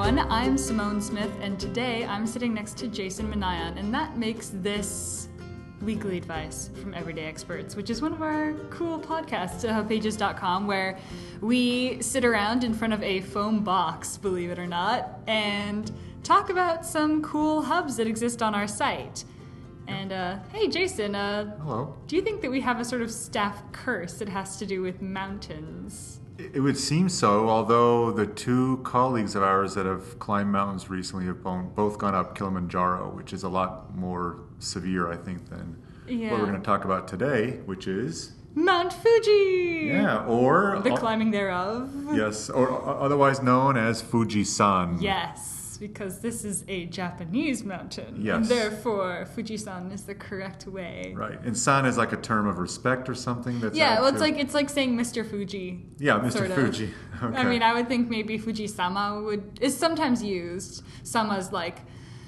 everyone. I'm Simone Smith, and today I'm sitting next to Jason Minayan, and that makes this Weekly Advice from Everyday Experts, which is one of our cool podcasts at hubpages.com, where we sit around in front of a foam box, believe it or not, and talk about some cool hubs that exist on our site. And, hey, Jason, hello. Do you think that we have a sort of staff curse that has to do with mountains? It would seem so, although the two colleagues of ours that have climbed mountains recently have both gone up Kilimanjaro, which is a lot more severe, I think, than what we're going to talk about today, which is... Mount Fuji! Yeah, or... The climbing thereof. Yes, or otherwise known as Fujisan. Yes, because this is a Japanese mountain. Yes. And therefore, Fujisan is the correct way. Right, and san is like a term of respect or something? That's it's like saying Mr. Fuji. Yeah, Mr. Sort of. Fuji. Okay. I mean, I would think maybe Fuji-sama is sometimes used. Sama's like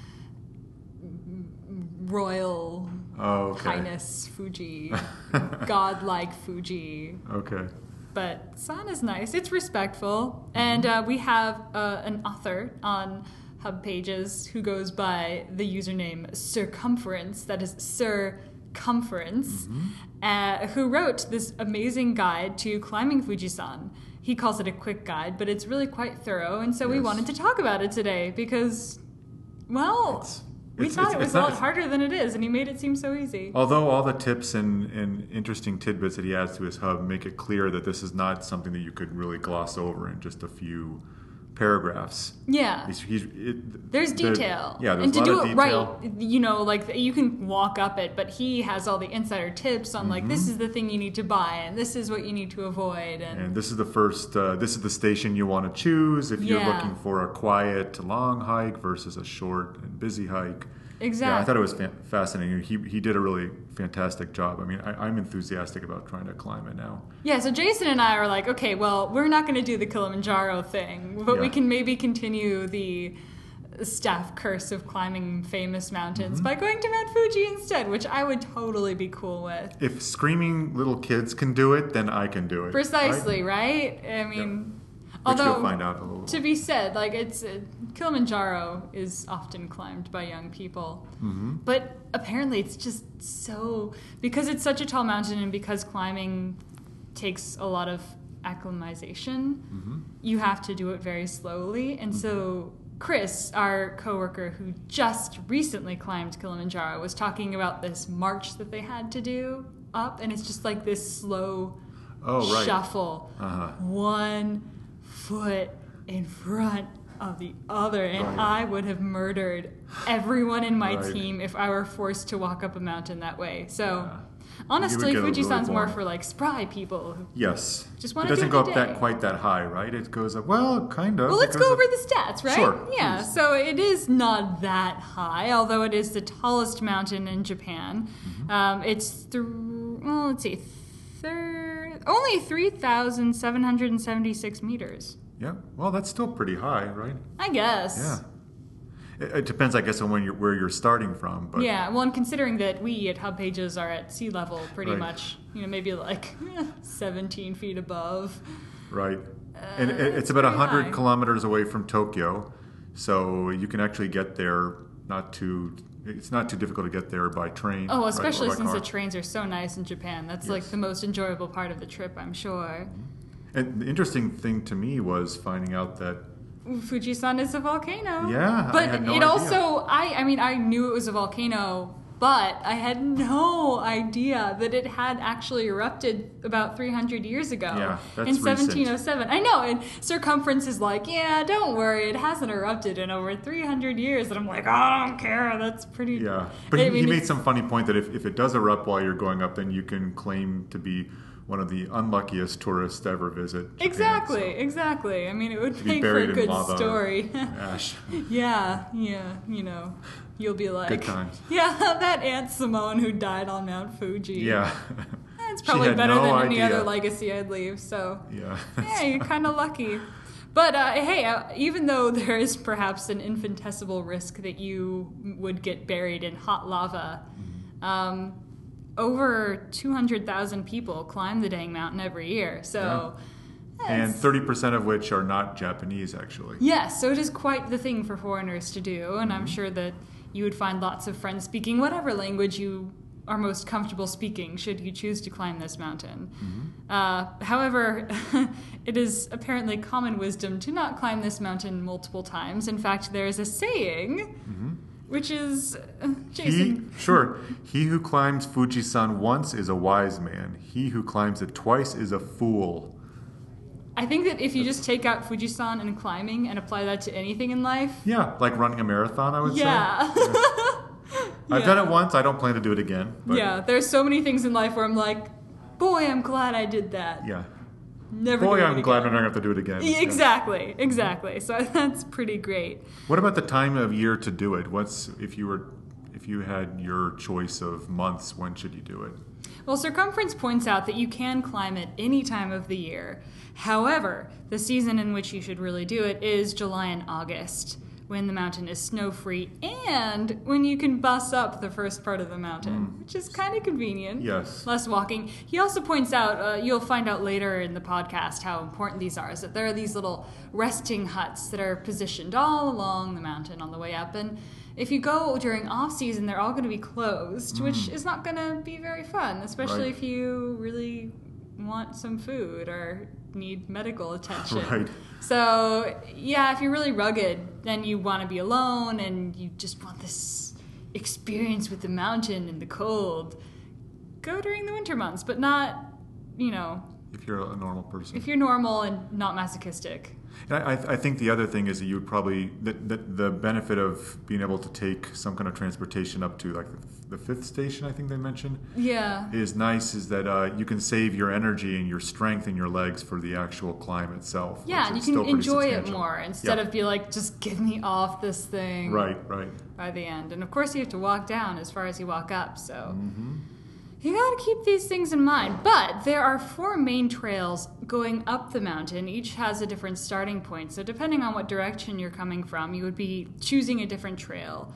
royal highness Fuji, godlike Fuji. Okay. But san is nice. It's respectful. And we have an author on Hub Pages who goes by the username Circumference, that is Circumference, who wrote this amazing guide to climbing Fujisan. He calls it a quick guide, but it's really quite thorough. And so we wanted to talk about it today because, well... We thought it was a lot harder than it is, and he made it seem so easy. Although all the tips and interesting tidbits that he adds to his hub make it clear that this is not something that you could really gloss over in just a few paragraphs. Yeah. There's detail. There's and a lot to of do it detail. right, like you can walk up it, but he has all the insider tips on like this is the thing you need to buy, and this is what you need to avoid, and this is the first. This is the station you want to choose if you're looking for a quiet, long hike versus a short and busy hike. Exactly. Yeah, I thought it was fascinating. He did a really fantastic job. I mean, I'm enthusiastic about trying to climb it now. Yeah, so Jason and I are like, okay, well, we're not going to do the Kilimanjaro thing, but we can maybe continue the staff curse of climbing famous mountains by going to Mount Fuji instead, which I would totally be cool with. If screaming little kids can do it, then I can do it. Precisely, right? I mean... Which Although, we'll find out a little. To be said, like it's Kilimanjaro is often climbed by young people, but apparently it's just so because it's such a tall mountain and because climbing takes a lot of acclimatization, you have to do it very slowly. And so Chris, our coworker who just recently climbed Kilimanjaro, was talking about this march that they had to do up, and it's just like this slow shuffle, one foot in front of the other, and I would have murdered everyone in my team if I were forced to walk up a mountain that way. So honestly, Fujisan's more for like spry people who just want to do it. It doesn't go up quite that high, right? It goes up, well, kind of. Well, let's go over the stats, right? Sure. Yeah, please. So it is not that high, although it is the tallest mountain in Japan. It's only 3,776 meters. Yeah, well, that's still pretty high, right? I guess. Yeah. It depends, I guess, on where you're starting from. But yeah, well, and considering that we at Hub Pages are at sea level pretty much, maybe like 17 feet above. Right. And it's about 100 high. kilometers away from Tokyo, so you can actually get there it's not too difficult to get there by train. Oh, especially since car. The trains are so nice in Japan. That's like the most enjoyable part of the trip, I'm sure. And the interesting thing to me was finding out that Fujisan is a volcano. Yeah, but I had no it idea. also, I knew it was a volcano, but I had no idea that it had actually erupted about 300 years ago. Yeah, that's in 1707. recent. I know, and Circumference is like, yeah, don't worry, it hasn't erupted in over 300 years. And I'm like, I don't care, that's pretty... Yeah, but he made some funny point that if it does erupt while you're going up, then you can claim to be one of the unluckiest tourists to ever visit Japan. Exactly. I mean, it would make for a good story. Ash. Yeah, you'll be like... Good times. Yeah, that Aunt Simone who died on Mount Fuji. Yeah. It's probably better than any other legacy I'd leave, so... Yeah. Yeah, you're kind of lucky. But, hey, even though there is perhaps an infinitesimal risk that you would get buried in hot lava, over 200,000 people climb the dang mountain every year. So And 30% of which are not Japanese, actually. Yes, so it is quite the thing for foreigners to do, and I'm sure that you would find lots of friends speaking whatever language you are most comfortable speaking should you choose to climb this mountain. However, it is apparently common wisdom to not climb this mountain multiple times. In fact, there is a saying, which is... Jason. He who climbs Fujisan once is a wise man. He who climbs it twice is a fool. I think that if you just take out Fujisan and climbing and apply that to anything in life... Yeah, like running a marathon, I would say. Yeah. I've done it once. I don't plan to do it again. But yeah, there's so many things in life where I'm like, boy, I'm glad I did that. Yeah. Never boy, do it I'm again. glad I don't have to do it again. Exactly. So that's pretty great. What about the time of year to do it? If you had your choice of months, when should you do it? Well, Circumference points out that you can climb it any time of the year. However, the season in which you should really do it is July and August, when the mountain is snow-free and when you can bus up the first part of the mountain, which is kind of convenient. Yes. Less walking. He also points out, you'll find out later in the podcast how important these are, is that there are these little resting huts that are positioned all along the mountain on the way up. And if you go during off-season, they're all going to be closed, which is not going to be very fun, especially if you really want some food or need medical attention. Right. So, yeah, if you're really rugged, then you want to be alone and you just want this experience with the mountain in the cold, go during the winter months, but not, if you're a normal person. If you're normal and not masochistic. And I think the other thing is that you would probably, the benefit of being able to take some kind of transportation up to like the fifth station, I think they mentioned, is nice, is that you can save your energy and your strength in your legs for the actual climb itself. Yeah, and you can enjoy it more instead of be like, just get me off this thing. Right. By the end. And of course you have to walk down as far as you walk up, so... You gotta keep these things in mind. But there are 4 main trails going up the mountain. Each has a different starting point. So depending on what direction you're coming from, you would be choosing a different trail.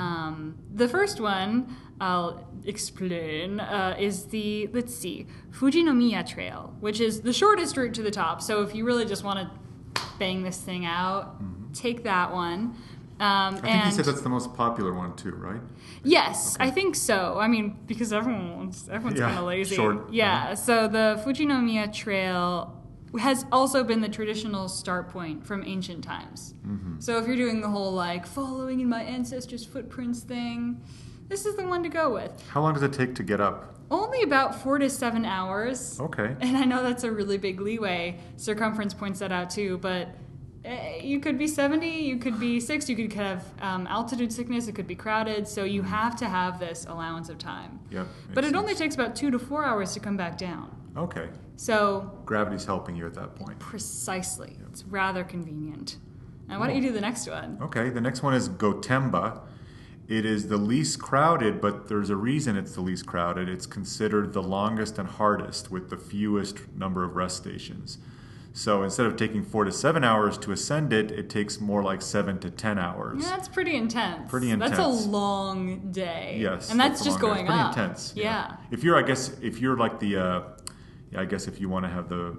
The first one, I'll explain, is the, Fujinomiya Trail, which is the shortest route to the top. So if you really just want to bang this thing out, take that one. I think he said that's the most popular one too, right? Yes, okay. I think so. I mean, because everyone's kind of lazy. Short. Yeah, so the Fujinomiya Trail has also been the traditional start point from ancient times. So if you're doing the whole following in my ancestors' footprints thing, this is the one to go with. How long does it take to get up? Only about 4 to 7 hours. Okay. And I know that's a really big leeway. Circumference points that out too, but... You could be 70, you could be 6, you could have altitude sickness, it could be crowded, so you have to have this allowance of time. Yep. But it only takes about 2 to 4 hours to come back down. Okay. So... Gravity's helping you at that point. Precisely. Yep. It's rather convenient. Now, why don't you do the next one? Okay, the next one is Gotemba. It is the least crowded, but there's a reason it's the least crowded. It's considered the longest and hardest with the fewest number of rest stations. So instead of taking 4 to 7 hours to ascend it, it takes more like 7 to 10 hours. Yeah, that's pretty intense. That's a long day. Yes. And that's just going up. Pretty intense. Yeah. If you're like the, I guess if you want to have the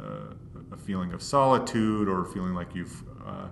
a feeling of solitude or feeling like you've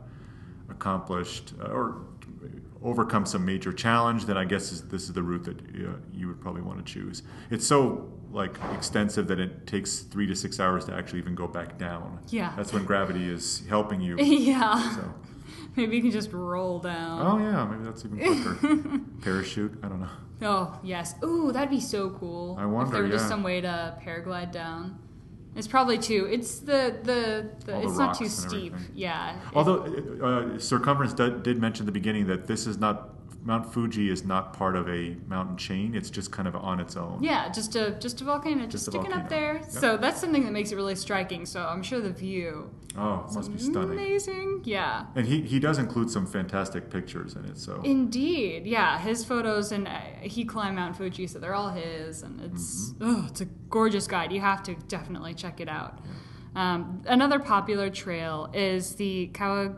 accomplished or overcome some major challenge, then I guess this is the route that you would probably want to choose. It's so extensive that it takes 3 to 6 hours to actually even go back down. Yeah. That's when gravity is helping you. Yeah. So. Maybe you can just roll down. Oh yeah, maybe that's even quicker. Parachute, I don't know. Oh yes. Ooh, that'd be so cool. I wonder, if there were just some way to paraglide down. It's probably too. It's it's not too steep. Yeah. Although Circumference did mention at the beginning that this is not, Mount Fuji is not part of a mountain chain. It's just kind of on its own. Yeah, just a volcano, just sticking up there. Yep. So that's something that makes it really striking. So I'm sure the view. Oh, it must be stunning. Amazing. Yeah. And he does include some fantastic pictures in it. So. Indeed, yeah, his photos, and he climbed Mount Fuji, so they're all his, and it's it's a gorgeous guide. You have to definitely check it out. Yeah. Another popular trail is the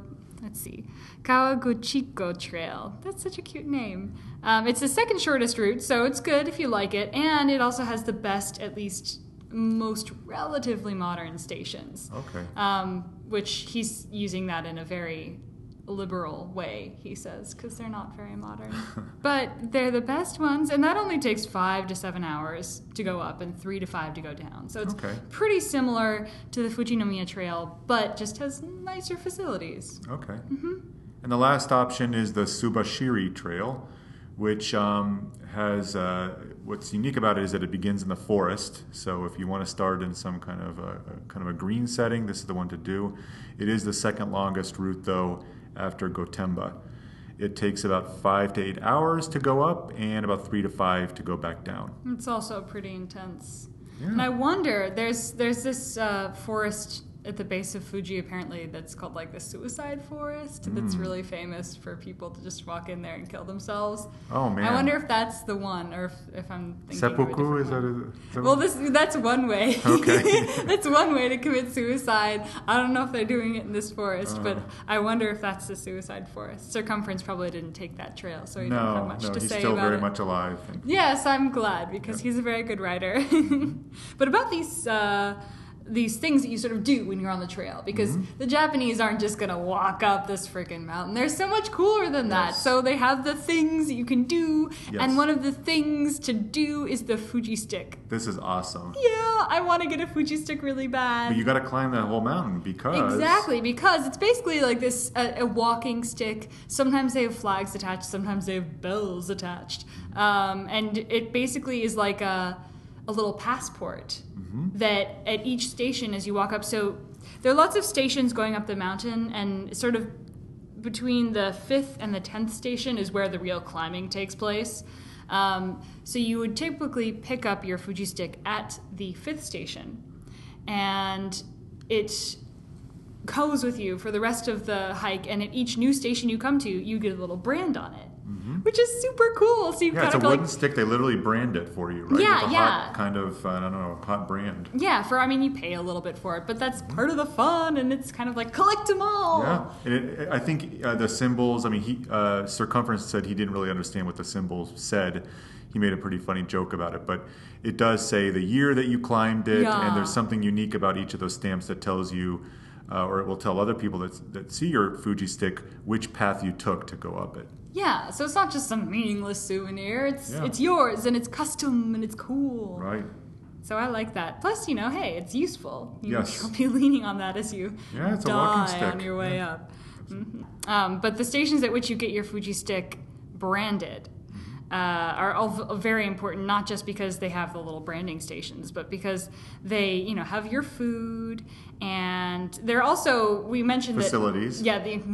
Kawaguchiko Trail. That's such a cute name. It's the second shortest route, so it's good if you like it, and it also has the best, at least most relatively modern stations. Okay. Which he's using that in a very liberal way, he says, because they're not very modern. But they're the best ones, and that only takes 5 to 7 hours to go up and 3 to 5 to go down. So it's pretty similar to the Fujinomiya Trail, but just has nicer facilities. Okay. And the last option is the Subashiri Trail, which has what's unique about it is that it begins in the forest. So if you want to start in some kind of a green setting, this is the one to do. It is the second longest route, though, after Gotemba. It takes about 5 to 8 hours to go up and about 3 to 5 to go back down. It's also pretty intense. Yeah. And I wonder, there's this forest at the base of Fuji, apparently, that's called like the Suicide Forest. That's really famous for people to just walk in there and kill themselves. Oh man! I wonder if that's the one, or if I'm thinking seppuku. Is that well, that's one way. Okay. That's one way to commit suicide. I don't know if they're doing it in this forest, but I wonder if that's the Suicide Forest. Circumference probably didn't take that trail, so he didn't have much to say about it. No, he's still very much alive. Yes, I'm glad, because he's a very good writer. But about these things that you sort of do when you're on the trail, because the Japanese aren't just going to walk up this freaking mountain. They're so much cooler than that. So they have the things that you can do, and one of the things to do is the Fuji stick. This is awesome. Yeah, I want to get a Fuji stick really bad. But you got to climb that whole mountain because... Exactly, because it's basically like this, a walking stick. Sometimes they have flags attached, sometimes they have bells attached. And it basically is like a little passport that at each station as you walk up, so there are lots of stations going up the mountain, and sort of between the 5th and the 10th station is where the real climbing takes place. So you would typically pick up your Fuji stick at the 5th station, and it goes with you for the rest of the hike, and at each new station you come to, you get a little brand on it. Which is super cool. So you it's a wooden stick. They literally brand it for you, right? Yeah, with a hot kind of, I don't know, hot brand. Yeah, you pay a little bit for it, but that's part of the fun, and it's kind of like, collect them all. Yeah, and I think the symbols, Circumference said he didn't really understand what the symbols said. He made a pretty funny joke about it, but it does say the year that you climbed it, and there's something unique about each of those stamps that tells you, or it will tell other people that see your Fuji stick which path you took to go up it. Yeah, so it's not just some meaningless souvenir. It's yours, and it's custom, and it's cool. Right. So I like that. Plus, hey, it's useful. You'll be leaning on that as you it's a walking stick on your way up. But the stations at which you get your Fuji stick branded are all very important, not just because they have the little branding stations, but because they, have your food, and they're also, we mentioned facilities.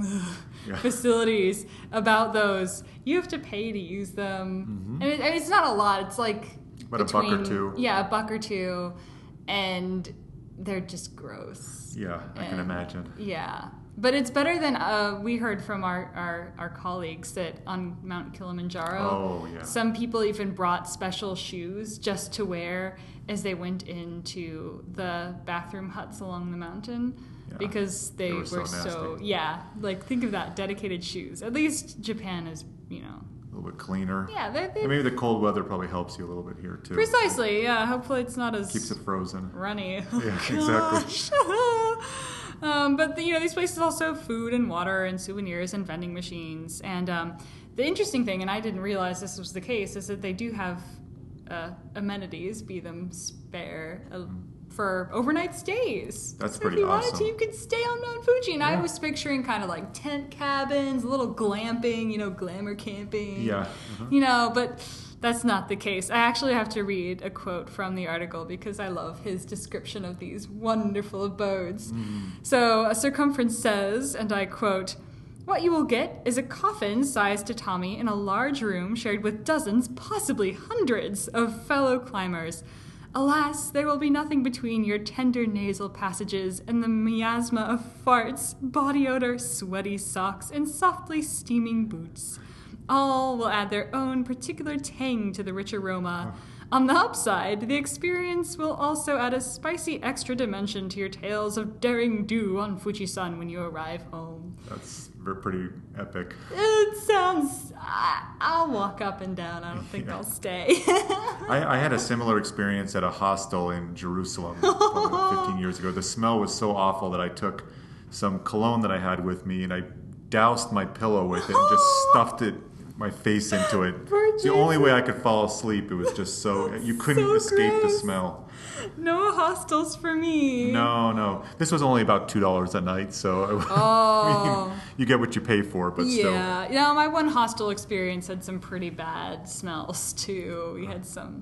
Facilities about those. You have to pay to use them, and it's not a lot. It's like a buck or two. Yeah, a buck or two, and they're just gross. Yeah, I can imagine. Yeah. But it's better than we heard from our colleagues that on Mount Kilimanjaro, some people even brought special shoes just to wear as they went into the bathroom huts along the mountain, because they were so think of that, dedicated shoes. At least Japan is, a little bit cleaner. Yeah, maybe the cold weather probably helps you a little bit here too. Precisely, yeah. Hopefully it's not as keeps it frozen. Runny. Yeah, exactly. But these places also have food and water and souvenirs and vending machines. And the interesting thing, and I didn't realize this was the case, is that they do have amenities, be them spare, for overnight stays. That's so pretty if you awesome. wanted to, you could stay on Mount Fuji. And I was picturing kind of like tent cabins, a little glamping, glamour camping. Yeah. But that's not the case. I actually have to read a quote from the article because I love his description of these wonderful abodes. So Circumference says, and I quote, "What you will get is a coffin-sized tatami in a large room shared with dozens, possibly hundreds, of fellow climbers. Alas, there will be nothing between your tender nasal passages and the miasma of farts, body odor, sweaty socks, and softly steaming boots. All will add their own particular tang to the rich aroma. On the upside, the experience will also add a spicy extra dimension to your tales of daring do on Fujisan when you arrive home. That's pretty epic. It sounds... I'll walk up and down. I don't think I'll stay. I had a similar experience at a hostel in Jerusalem probably 15 years ago. The smell was so awful that I took some cologne that I had with me and I doused my pillow with it and just stuffed my face into it. It's the only way I could fall asleep. It was just so... You couldn't escape gross. the smell. No hostels for me. No. This was only about $2 a night, so you get what you pay for, but still. Yeah, my one hostel experience had some pretty bad smells too. We had some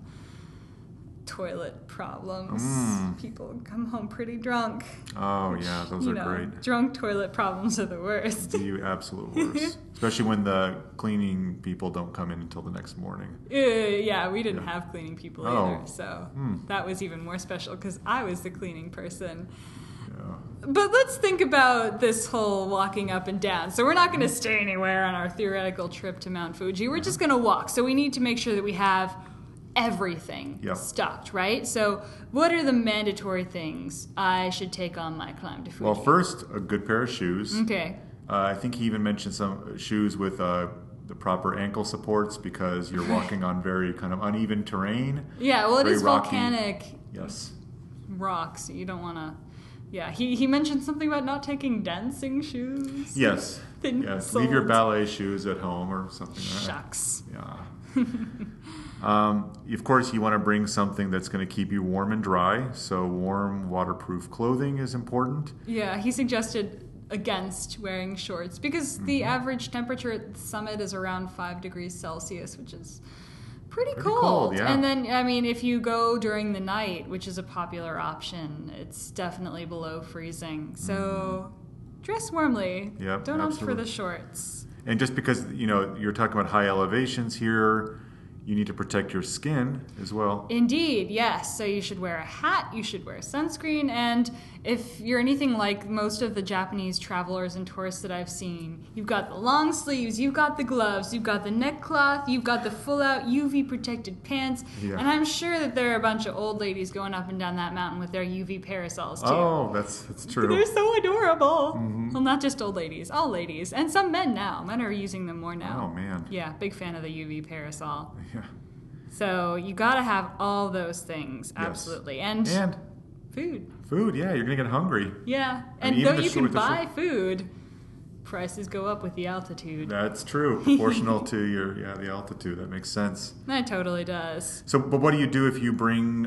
toilet problems. People come home pretty drunk. Oh yeah, those are great. Drunk toilet problems are the worst. The absolute worst. Especially when the cleaning people don't come in until the next morning. Yeah, we didn't have cleaning people either, so that was even more special because I was the cleaning person. Yeah. But let's think about this whole walking up and down. So we're not going to stay anywhere on our theoretical trip to Mount Fuji. We're just going to walk. So we need to make sure that we have everything stocked, right? So what are the mandatory things I should take on my climb to Fuji? Well, first, a good pair of shoes. Okay. I think he even mentioned some shoes with the proper ankle supports because you're walking on very kind of uneven terrain. Yeah, well, it is rocky. Volcanic Yes. rocks. You don't want to... Yeah, he mentioned something about not taking dancing shoes. Yes. Yes. Leave your ballet shoes at home or something like that. Shucks. Yeah. Of course, you want to bring something that's going to keep you warm and dry. So warm, waterproof clothing is important. Yeah, he suggested against wearing shorts because the average temperature at the summit is around 5 degrees Celsius, which is pretty cold. Yeah. And then, I mean, if you go during the night, which is a popular option, it's definitely below freezing. So dress warmly. Yep, Don't opt for the shorts. And just because, you're talking about high elevations here, you need to protect your skin as well. Indeed, yes. So you should wear a hat, you should wear sunscreen, and if you're anything like most of the Japanese travelers and tourists that I've seen, you've got the long sleeves, you've got the gloves, you've got the neck cloth, you've got the full-out UV-protected pants, and I'm sure that there are a bunch of old ladies going up and down that mountain with their UV parasols, too. Oh, that's true. They're so adorable. Well, not just old ladies, all ladies, and some men now. Men are using them more now. Oh, man. Yeah, big fan of the UV parasol. Yeah. So you gotta have all those things, absolutely. Yes. And food. Food, yeah, you're gonna get hungry. Yeah, and though you can buy food, prices go up with the altitude. That's true, proportional to the altitude. That makes sense. That totally does. So, but what do you do if you bring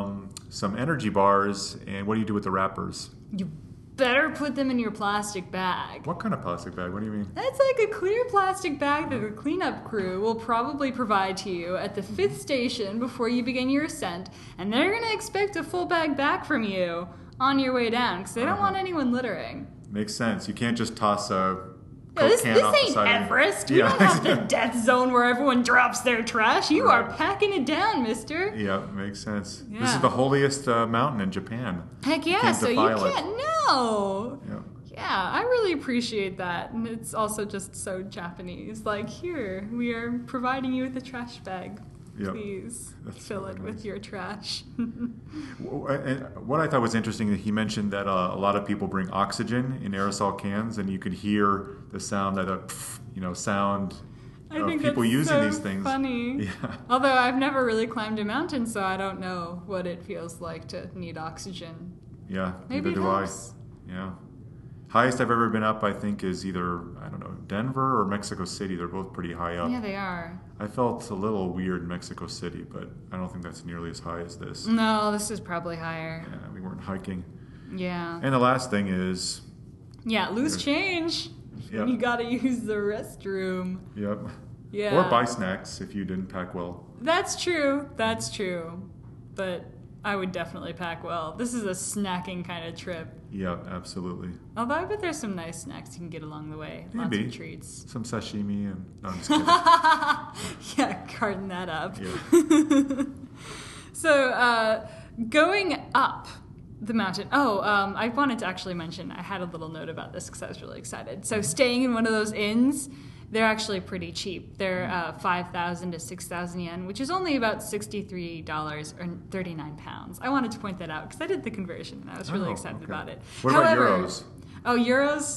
some energy bars, and what do you do with the wrappers? You better put them in your plastic bag. What kind of plastic bag? What do you mean? That's like a clear plastic bag that the cleanup crew will probably provide to you at the 5th station before you begin your ascent, and they're going to expect a full bag back from you on your way down because they don't want anyone littering. Makes sense. You can't just toss a this can off the ain't side Everest. We don't have the death zone where everyone drops their trash. You are packing it down, mister. Yeah, makes sense. Yeah. This is the holiest mountain in Japan. Heck yeah, so you can't know. Yeah. Yeah, I really appreciate that. And it's also just so Japanese. Like, here, we are providing you with a trash bag. Yep. Please fill it with your trash. What I thought was interesting that he mentioned that a lot of people bring oxygen in aerosol cans, and you could hear the sound sound I think people that's using so these things. Funny. Yeah. Although I've never really climbed a mountain, so I don't know what it feels like to need oxygen. Yeah, Maybe neither do I. Yeah. Highest I've ever been up, I think, is either, Denver or Mexico City. They're both pretty high up. Yeah, they are. I felt a little weird in Mexico City, but I don't think that's nearly as high as this. No, this is probably higher. Yeah, we weren't hiking. Yeah. And the last thing is... Yeah, loose change. Yep. You gotta use the restroom. Yep. Yeah. Or buy snacks if you didn't pack well. That's true. But I would definitely pack well. This is a snacking kind of trip. Yeah, absolutely. Although I bet there's some nice snacks you can get along the way. Maybe. Lots of treats. Some sashimi and... No, I'm just kidding. Yeah, carton that up. Yeah. So, going up the mountain. I wanted to actually mention, I had a little note about this because I was really excited. So staying in one of those inns, they're actually pretty cheap. They're 5,000 to 6,000 yen, which is only about $63 or 39 pounds. I wanted to point that out because I did the conversion and I was really excited about it. What about euros? Oh, euros?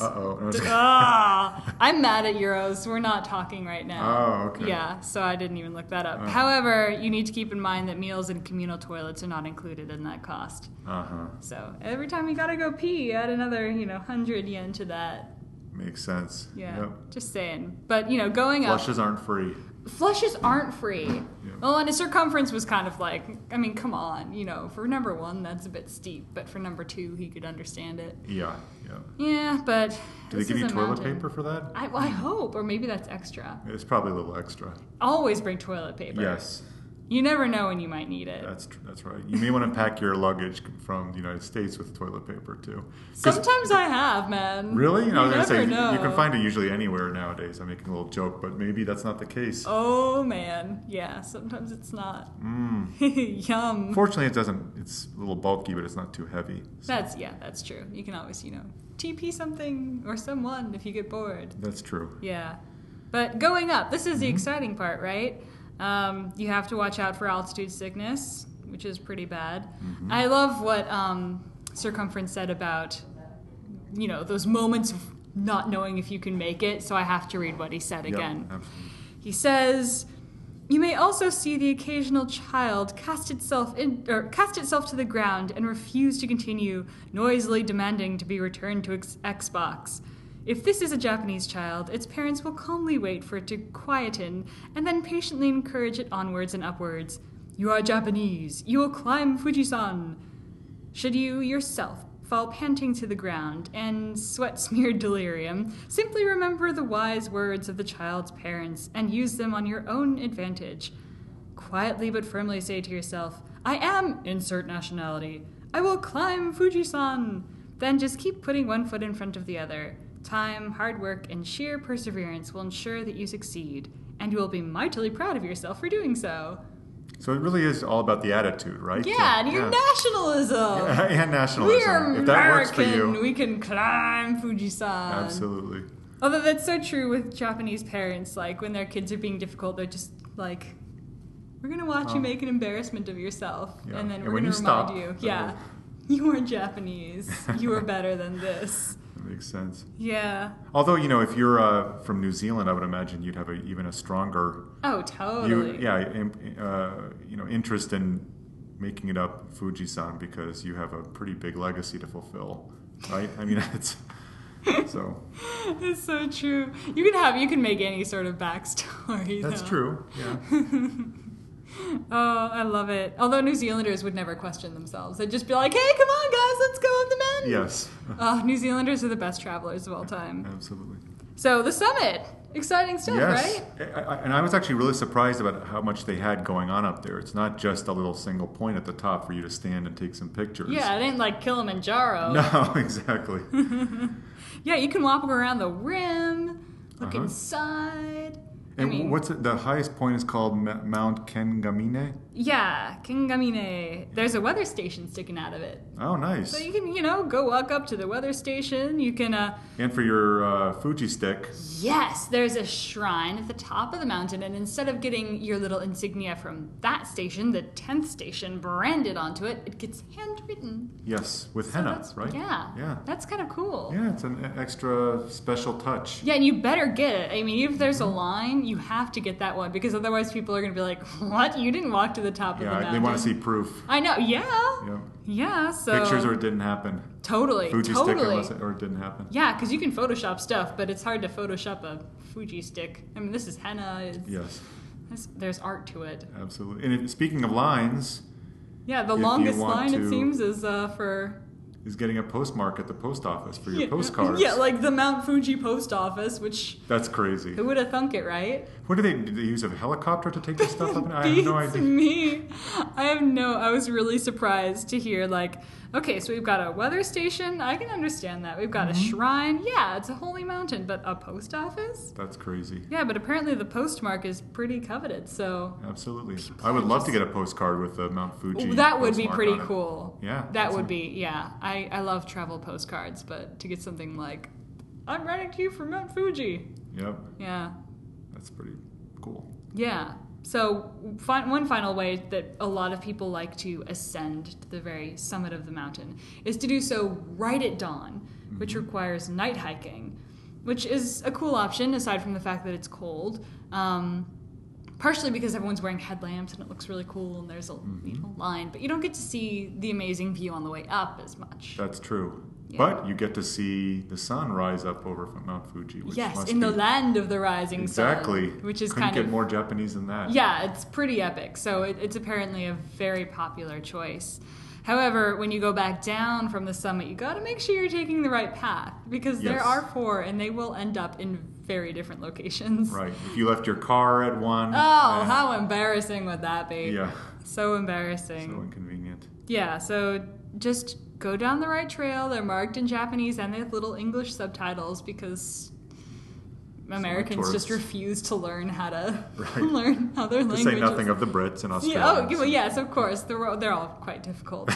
Uh-oh. I'm mad at euros. We're not talking right now. Oh, okay. Yeah, so I didn't even look that up. However, you need to keep in mind that meals and communal toilets are not included in that cost. So every time you gotta go pee, add another, 100 yen to that. Makes sense. Yeah, Yep. just saying. But, going up... Flushes aren't free. Flushes aren't free. Yeah. Well, and his circumference was kind of like, I mean, come on, for number 1, that's a bit steep, but for number 2, he could understand it. Yeah. Yeah, but Do they give you toilet paper for that? I hope, or maybe that's extra. It's probably a little extra. Always bring toilet paper. Yes. You never know when you might need it. That's right. You may want to pack your luggage from the United States with toilet paper too. Sometimes I have, man. Really? You I was never gonna say know. you can find it usually anywhere nowadays. I'm making a little joke, but maybe that's not the case. Oh man, yeah. Sometimes it's not. Yum. Fortunately, it doesn't. It's a little bulky, but it's not too heavy. So. That's true. You can always TP something or someone if you get bored. That's true. Yeah, but going up, this is the exciting part, right? You have to watch out for altitude sickness, which is pretty bad. I love what Circumference said about, those moments of not knowing if you can make it, so I have to read what he said again. Absolutely. He says, "You may also see the occasional child cast itself to the ground and refuse to continue, noisily demanding to be returned to Xbox. If this is a Japanese child, its parents will calmly wait for it to quieten and then patiently encourage it onwards and upwards. You are Japanese. You will climb Fujisan. Should you yourself fall panting to the ground and sweat-smeared delirium, simply remember the wise words of the child's parents and use them on your own advantage. Quietly but firmly say to yourself, 'I am insert nationality. I will climb Fujisan.' Then just keep putting one foot in front of the other. Time, hard work, and sheer perseverance will ensure that you succeed, and you will be mightily proud of yourself for doing so." So it really is all about the attitude, right? Yeah, and your nationalism. And nationalism. We're if that works for American. you. We can climb Fujisan. Absolutely. Although that's so true with Japanese parents. Like, when their kids are being difficult, they're just like, "We're going to watch you make an embarrassment of yourself, Yeah. and then And we're when going to you remind stop, you, that'll- you are Japanese. You are better than this." That makes sense. Yeah. Although, if you're from New Zealand, I would imagine you'd have even a stronger Oh, totally. interest in making it up Fujisan because you have a pretty big legacy to fulfill, right? I mean, it's so. It's so true. You can make any sort of backstory. That's though. true. Yeah. Oh, I love it. Although New Zealanders would never question themselves. They'd just be like, "Hey, come on, guys, let's go up the mountain." Yes. New Zealanders are the best travelers of all time. Absolutely. So the summit, exciting stuff, Yes. right? And I was actually really surprised about how much they had going on up there. It's not just a little single point at the top for you to stand and take some pictures. Yeah, it ain't like Kilimanjaro. No, exactly. Yeah, you can walk around the rim, look inside. And what's it? The highest point is called Mount Kengamine? Yeah, Kingamine. There's a weather station sticking out of it. Oh, nice. So you can, go walk up to the weather station. You can, And for your Fuji stick. Yes, there's a shrine at the top of the mountain, and instead of getting your little insignia from that station, the 10th station, branded onto it, it gets handwritten. Yes, with So henna, that's- right? Yeah. That's kind of cool. Yeah, it's an extra special touch. Yeah, and you better get it. I mean, if there's a line, you have to get that one, because otherwise people are going to be like, "What? You didn't walk to the top of the mountain." Yeah, they want to see proof. I know, yeah. Yeah. Yeah, so... Pictures or it didn't happen. Totally, Fuji totally. stick or it didn't happen. Yeah, because you can Photoshop stuff, but it's hard to Photoshop a Fuji stick. I mean, this is henna. Yes, There's art to it. absolutely. And speaking of lines, Yeah, the If you longest want line, it to- seems, is for... is getting a postmark at the post office for your postcards. Yeah, like the Mount Fuji post office, which... That's crazy. Who would have thunk it, right? What do they use a helicopter to take this stuff up? I have Beats no idea. me. I was really surprised to hear, like, okay, so we've got a weather station. I can understand that. We've got a shrine. Yeah, it's a holy mountain, but a post office? That's crazy. Yeah, but apparently the postmark is pretty coveted, so... Absolutely. I would love to get a postcard with the Mount Fuji. That would be postmark pretty on it. cool. Yeah, That that's would a- be, yeah. I love travel postcards, but to get something like, "I'm writing to you from Mount Fuji." Yep. Yeah, That's pretty cool. Yeah. So one final way that a lot of people like to ascend to the very summit of the mountain is to do so right at dawn, which requires night hiking, which is a cool option aside from the fact that it's cold. Partially because everyone's wearing headlamps and it looks really cool and there's a line, but you don't get to see the amazing view on the way up as much. That's true. Yeah. But you get to see the sun rise up over Mount Fuji. Which yes, in the land of the rising sun. Exactly. Which is Couldn't get more Japanese than that. Yeah, it's pretty epic. So it's apparently a very popular choice. However, when you go back down from the summit, you got to make sure you're taking the right path because there are 4 and they will end up in very different locations. Right. If you left your car at one. Oh, how embarrassing would that be? Yeah. So embarrassing. So inconvenient. Yeah, so just go down the right trail. They're marked in Japanese and they have little English subtitles because Americans just refuse to learn how to learn other languages. To say nothing of the Brits and Australians. Yeah, well, yes, of course. They're all quite difficult.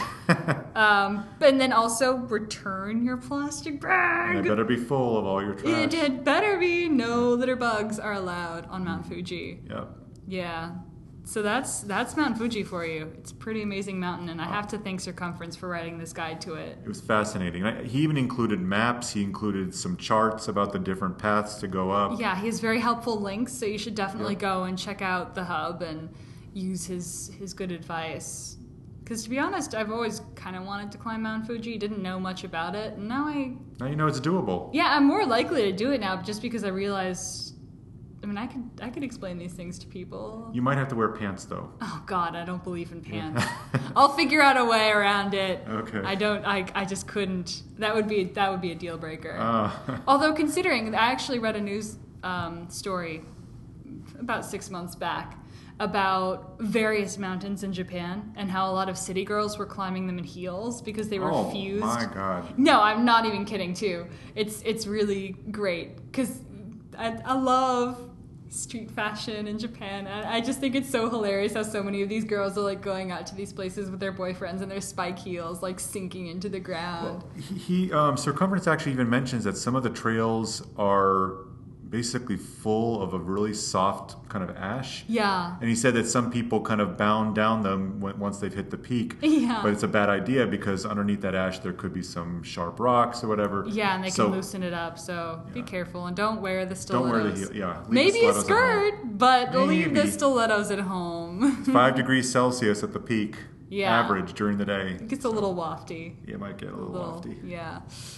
And then also return your plastic bag. And it better be full of all your trash. It better be. No litter bugs are allowed on Mount Fuji. Yep. Yeah. So that's Mount Fuji for you. It's a pretty amazing mountain, and I have to thank Circumference for writing this guide to it. It was fascinating. He even included maps. He included some charts about the different paths to go up. Yeah, he has very helpful links, so you should definitely go and check out the hub and use his good advice. Because to be honest, I've always kind of wanted to climb Mount Fuji, didn't know much about it, and now you know it's doable. Yeah, I'm more likely to do it now just because I realized... I mean, I could explain these things to people. You might have to wear pants, though. Oh, God, I don't believe in pants. I'll figure out a way around it. Okay. I just couldn't. That would be a deal breaker. Although, considering, I actually read a news story about 6 months back about various mountains in Japan and how a lot of city girls were climbing them in heels because they refused. Oh, my God. No, I'm not even kidding, too. It's really great because I love street fashion in Japan. I just think it's so hilarious how so many of these girls are like going out to these places with their boyfriends and their spike heels like sinking into the ground. Well, Circumference actually even mentions that some of the trails are basically full of a really soft kind of ash. Yeah. And he said that some people kind of bound down them once they've hit the peak. Yeah. But it's a bad idea because underneath that ash there could be some sharp rocks or whatever. Yeah, and they can loosen it up. So be careful and don't wear the stilettos. Don't wear the heel. Yeah. Maybe a skirt, but leave the stilettos at home. It's 5 degrees Celsius at the peak. Yeah. Average during the day. It gets a little wafty. Yeah, it might get a little wafty. Yeah.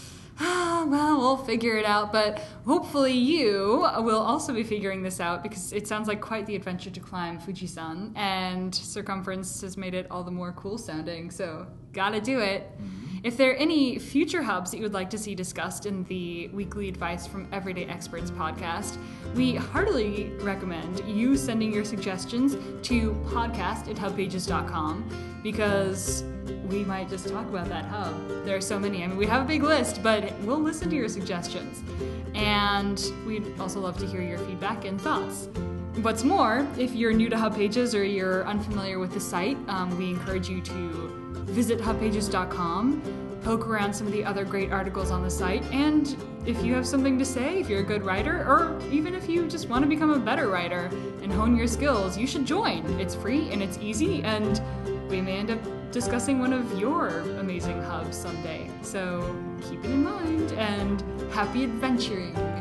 Well, we'll figure it out, but hopefully you will also be figuring this out because it sounds like quite the adventure to climb Fujisan, and Circumference has made it all the more cool sounding, so gotta do it. If there are any future hubs that you would like to see discussed in the Weekly Advice from Everyday Experts podcast, we heartily recommend you sending your suggestions to podcast@hubpages.com because we might just talk about that hub. There are so many. I mean, we have a big list, but we'll listen to your suggestions. And we'd also love to hear your feedback and thoughts. What's more, if you're new to Hub Pages or you're unfamiliar with the site, we encourage you to visit hubpages.com, poke around some of the other great articles on the site, and if you have something to say, if you're a good writer, or even if you just want to become a better writer and hone your skills, you should join. It's free and it's easy, and we may end up discussing one of your amazing hubs someday. So keep it in mind, and happy adventuring!